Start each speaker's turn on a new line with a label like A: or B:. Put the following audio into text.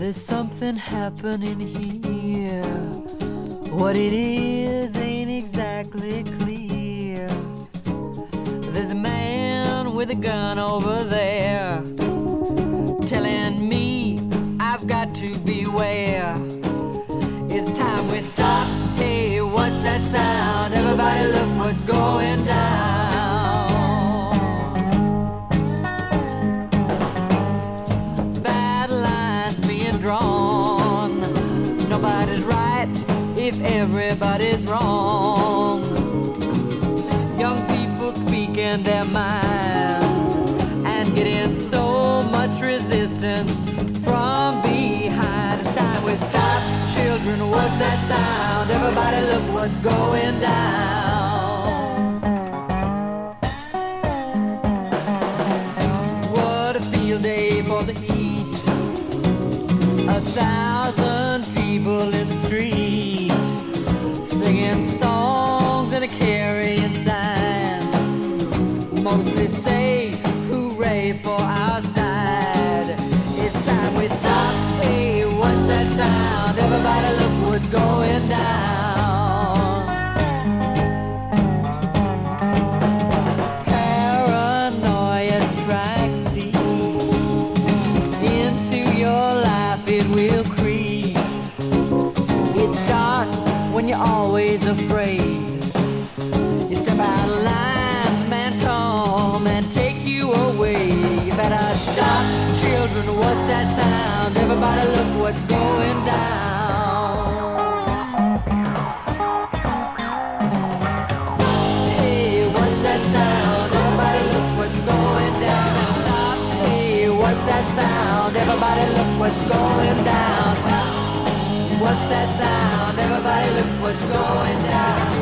A: There's something happening here. What it is ain't exactly clear. There's a man with a gun over there telling me I've got to beware. It's time we stop. Hey, what's that sound? Everybody look what's going down. Bad lines being drawn. Nobody's right if everybody's wrong. Young people speaking their minds and getting so much resistance from behind. It's time we stop. Children, what's that sound? Everybody look what's going down. What a field day for the heat. 1,000 people in the street, singing songs and a carrying signs. Mostly say hooray for our side. It's time we stop. Hey, what's that sound? Everybody look what's going down. Paranoia strikes deep into your life. It will creep. It starts when you're always afraid. You step out of line, man come and take you away. You better stop. Children, what's that sound? Everybody look what's going down. Hey, what's that sound? Everybody look what's going down. Stop. Hey, what's that sound? Everybody look what's going down. What's that sound? Everybody look what's going down.